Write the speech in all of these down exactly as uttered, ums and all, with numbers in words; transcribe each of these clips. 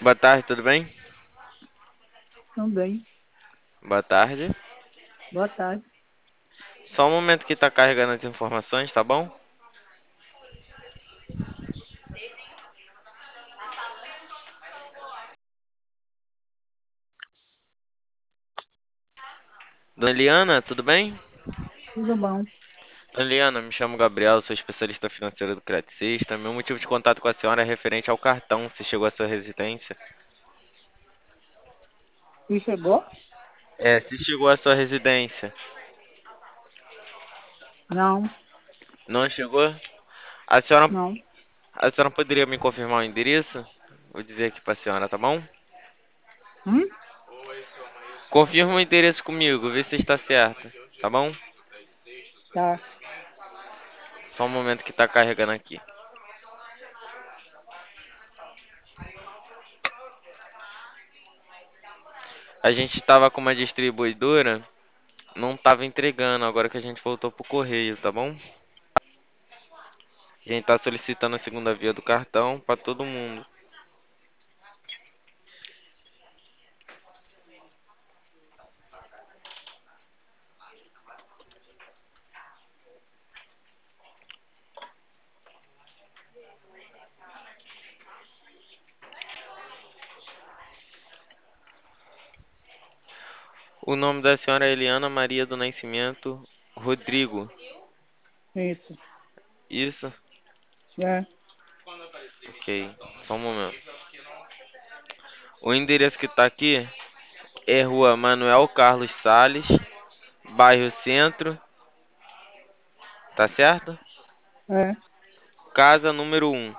Boa tarde, tudo bem? Também. Boa tarde. Boa tarde. Só um momento que tá carregando as informações, tá bom? Dona Eliana, tudo bem? Tudo bom? Dona Eliana, me chamo Gabriel, sou especialista financeiro do Credit System. Meu motivo de contato com a senhora é referente ao cartão, se chegou à sua residência. E chegou? É, se chegou à sua residência. Não, Não chegou? A senhora, não. a senhora poderia me confirmar o endereço? Vou dizer aqui pra senhora, tá bom? Hum? Confirma o endereço comigo, vê se está certo, tá bom? Tá. Só um momento que tá carregando aqui. A gente tava com uma distribuidora, não tava entregando, agora que a gente voltou pro correio, tá bom? A gente tá solicitando a segunda via do cartão pra todo mundo. O nome da senhora é Eliana Maria do Nascimento Rodrigo. Isso. Isso? É. Ok, só um momento. O endereço que tá aqui é Rua Manuel Carlos Sales, bairro Centro, tá certo? É. Casa número um.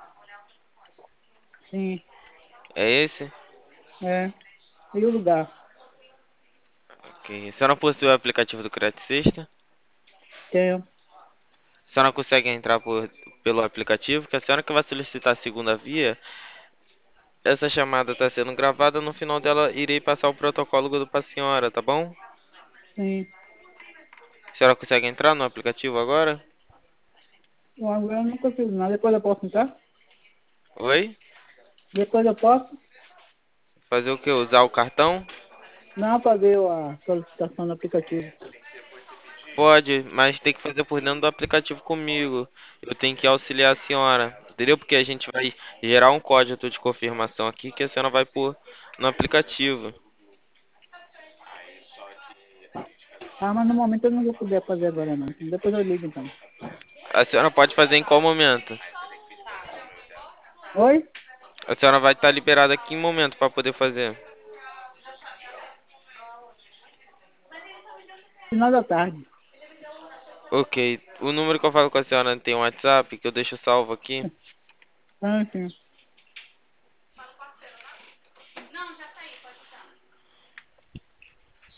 Sim. É esse? É. E o lugar? Ok. A senhora possui o aplicativo do Credit System? Tenho. A senhora consegue entrar por, pelo aplicativo? Que a senhora que vai solicitar a segunda via, essa chamada está sendo gravada, no final dela irei passar o protocolo do para a senhora, tá bom? Sim. A senhora consegue entrar no aplicativo agora? Eu agora eu nunca fiz nada. Depois eu posso entrar? Oi? Depois eu posso? Fazer o que? Usar o cartão? Não fazer a solicitação no aplicativo. Pode, mas tem que fazer por dentro do aplicativo comigo. Eu tenho que auxiliar a senhora, entendeu? Porque a gente vai gerar um código de confirmação aqui que a senhora vai pôr no aplicativo. Ah, mas no momento eu não vou poder fazer agora não. Depois eu ligo então. A senhora pode fazer em qual momento? Oi? A senhora vai estar liberada aqui em momento para poder fazer. Final da tarde. Ok. O número que eu falo com a senhora tem um WhatsApp que eu deixo salvo aqui. Ah, sim.